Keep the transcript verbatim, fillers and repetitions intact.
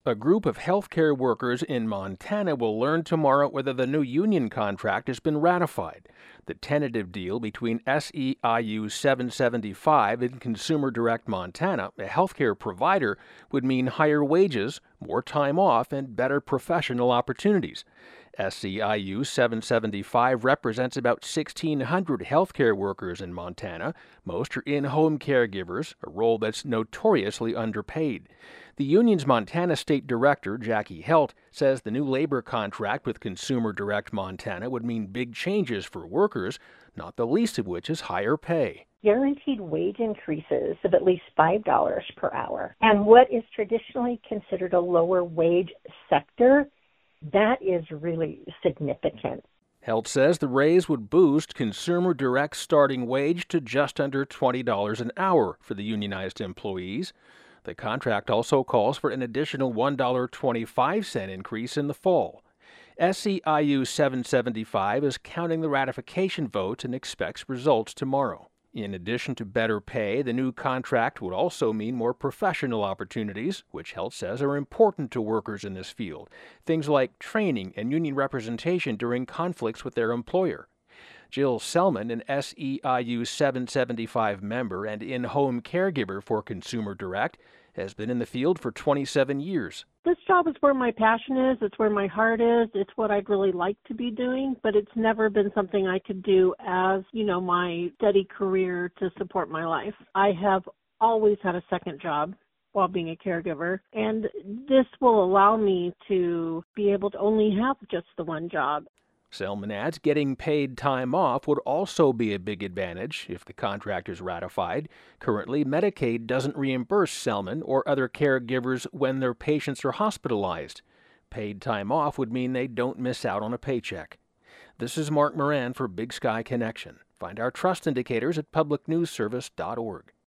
A group of healthcare workers in Montana will learn tomorrow whether the new union contract has been ratified. The tentative deal between S E I U seven seventy-five and Consumer Direct Montana, a healthcare provider, would mean higher wages, more time off, and better professional opportunities. S E I U seven seventy-five represents about sixteen hundred healthcare workers in Montana. Most are in-home caregivers, a role that's notoriously underpaid. The union's Montana State Director, Jackie Helt, says the new labor contract with Consumer Direct Montana would mean big changes for workers, not the least of which is higher pay. Guaranteed wage increases of at least five dollars per hour. And what is traditionally considered a lower wage sector, that is really significant. Helt says the raise would boost Consumer Direct's starting wage to just under twenty dollars an hour for the unionized employees. The contract also calls for an additional one dollar and twenty-five cents increase in the fall. S E I U seven seventy-five is counting the ratification votes and expects results tomorrow. In addition to better pay, the new contract would also mean more professional opportunities, which Helt says are important to workers in this field. Things like training and union representation during conflicts with their employer. Jill Selman, an S E I U seven seventy-five member and in-home caregiver for Consumer Direct, has been in the field for twenty-seven years. This job is where my passion is, it's where my heart is, it's what I'd really like to be doing, but it's never been something I could do as, you know, my steady career to support my life. I have always had a second job while being a caregiver, and this will allow me to be able to only have just the one job. Selman adds getting paid time off would also be a big advantage if the contract is ratified. Currently, Medicaid doesn't reimburse Selman or other caregivers when their patients are hospitalized. Paid time off would mean they don't miss out on a paycheck. This is Mark Moran for Big Sky Connection. Find our trust indicators at public news service dot org.